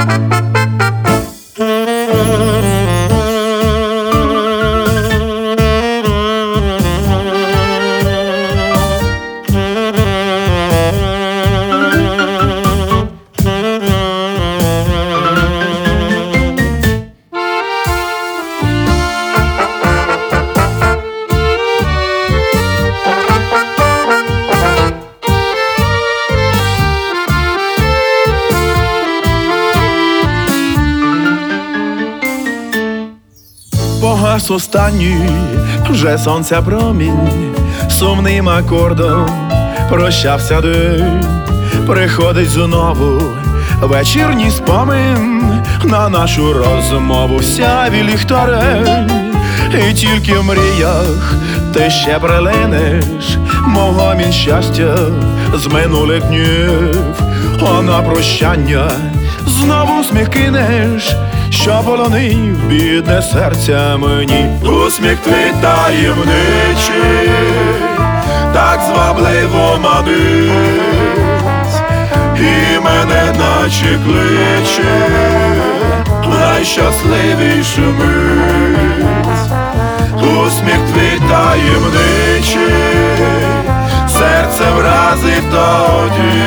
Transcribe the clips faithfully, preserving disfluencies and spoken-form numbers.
Погас останній вже сонця промінь, сумним акордом прощався день. Приходить знову вечірній спомин на нашу розмову в сяві ліхтарень. І тільки в мріях ти ще прилинеш, мов гомін щастя з минулих днів. А на прощання знову сміх кинеш, що полонив бідне серця мені. Усміх твій таємничий так звабливо манить, і мене наче кличе в найщасливішу мить. Усміх твій таємничий серце вразив тоді,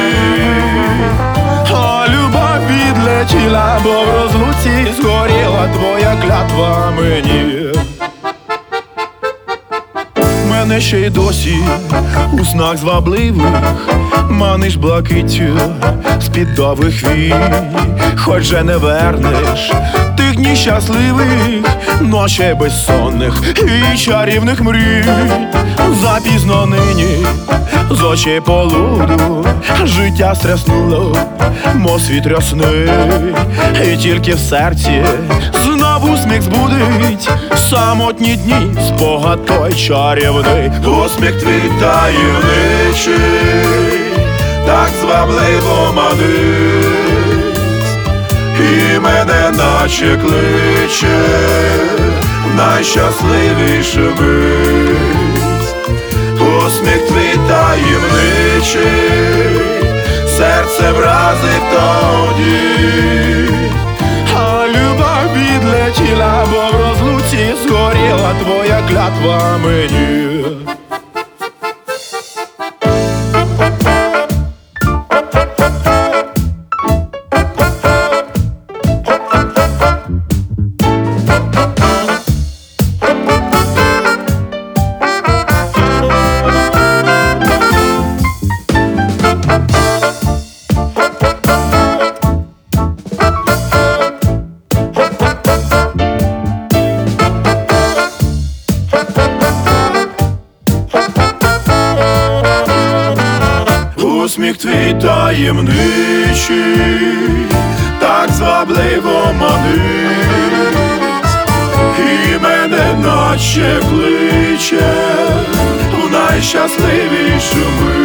а любов відлетіла, бо в розлуці згоріла твоя клятва мені. Мене ще й досі у снах звабливих маниш блакиттю з-під довгих вій. Хоч же не вернеш тих днів щасливих, ночей безсонних і чарівних мрій. Запізно нині з очей полуду життя стряснуло, мов світ рясний. І тільки в серці знову сміх збудить самотні дні, спогад той чарівний. Усміх твій таємничий так звабливо манить, і мене наче кличе в найщасливішу мить. Усміх твій таємничий серце вразив тоді, а любов відлетіла, бо в розлуці згоріла твоя клятва мені. Усміх твій таємничий так звабливо манить, і мене наче кличе в найщасливішу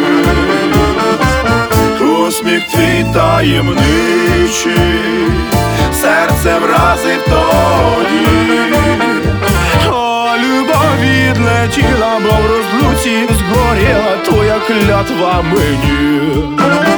мить. Усміх твій таємничий серце вразив тоді, а любов відлетіла, бо в розлуці згоріла твоя клятва мені.